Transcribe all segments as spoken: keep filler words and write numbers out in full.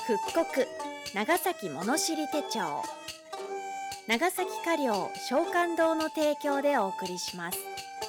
復刻長崎物知り手帳、長崎華領商館堂の提供でお送りします。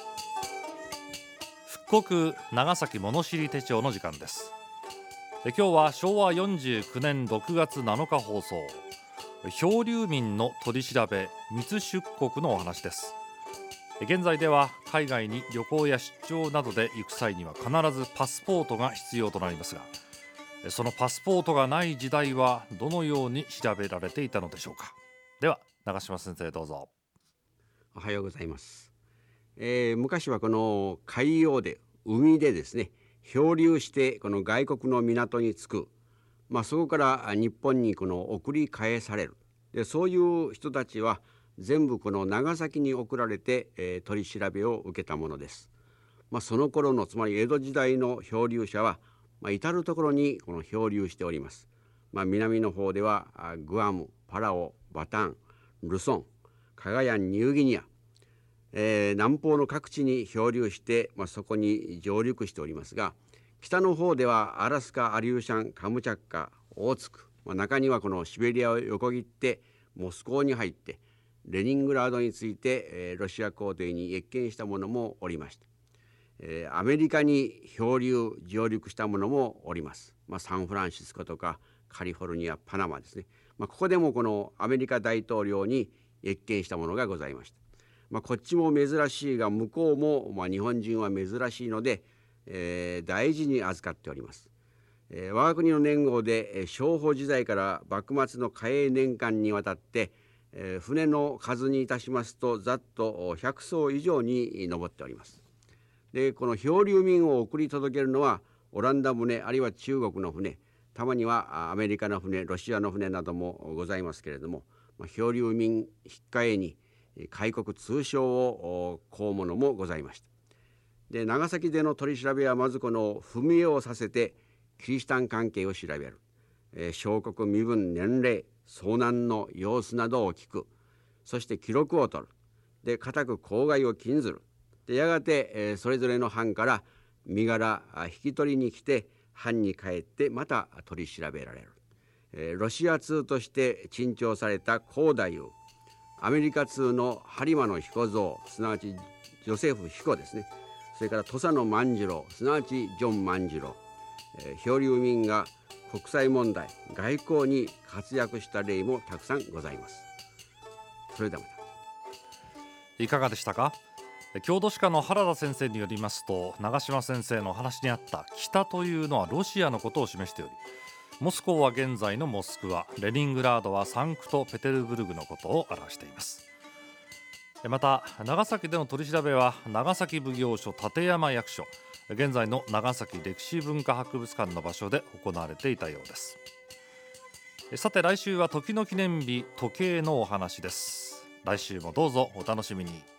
復刻長崎物知り手帳の時間です。今日はしょうわよんじゅうきゅうねんろくがつなのか放送、漂流民の取り調べ密出国のお話です。現在では海外に旅行や出張などで行く際には必ずパスポートが必要となりますが、そのパスポートがない時代はどのように調べられていたのでしょうか。では長島先生、どうぞ。 おはようございます。えー、昔はこの海洋で海でですね、漂流してこの外国の港に着く、まあ、そこから日本にこの送り返される。でそういう人たちは全部この長崎に送られて、えー、取り調べを受けたものです。まあ、その頃のつまり江戸時代の漂流者は、まあ、至る所にこの漂流しております。まあ、南の方ではグアム、パラオ、バタン、ルソン、カガヤン、ニューギニア、えー、南方の各地に漂流して、まあ、そこに上陸しておりますが、北の方ではアラスカ、アリューシャン、カムチャッカ、オーツク、まあ、中にはこのシベリアを横切ってモスクワに入ってレニングラードについて、えー、ロシア皇帝に謁見した者もおりました。えー、アメリカに漂流上陸した者もおります。まあ、サンフランシスコとかカリフォルニア、パナマですね。まあ、ここでもこのアメリカ大統領に謁見したものがございました。まあ、こっちも珍しいが向こうも、まあ、日本人は珍しいので、えー、大事に預かっております。えー、我が国の年号で、えー、商法時代から幕末の嘉永年間にわたって、えー、船の数にいたしますとざっとひゃくそう以上に上っております。でこの漂流民を送り届けるのはオランダ船、あるいは中国の船、たまにはアメリカの船、ロシアの船などもございますけれども、まあ、漂流民引っ換えに開国通商を請うものもございました。で長崎での取り調べはまずこの踏み絵をさせてキリシタン関係を調べる、えー、小国、身分、年齢、遭難の様子などを聞く、そして記録を取る、で固く口外を禁ずる、でやがて、えー、それぞれの藩から身柄引き取りに来て藩に帰ってまた取り調べられる、えー、ロシア通として珍重された光太夫、アメリカ通の播磨の彦蔵、すなわちジョセフ彦ですね、それから土佐の万次郎、すなわちジョン万次郎、えー、漂流民が国際問題、外交に活躍した例もたくさんございます。それではまた。 いかがでしたか。郷土史家の原田先生によりますと、長島先生の話にあった北というのはロシアのことを示しており、モスクワは現在のモスクワ、レニングラードはサンクトペテルブルグのことを表しています。また長崎での取り調べは長崎奉行所立山役所、現在の長崎歴史文化博物館の場所で行われていたようです。さて来週は時の記念日、時計のお話です。来週もどうぞお楽しみに。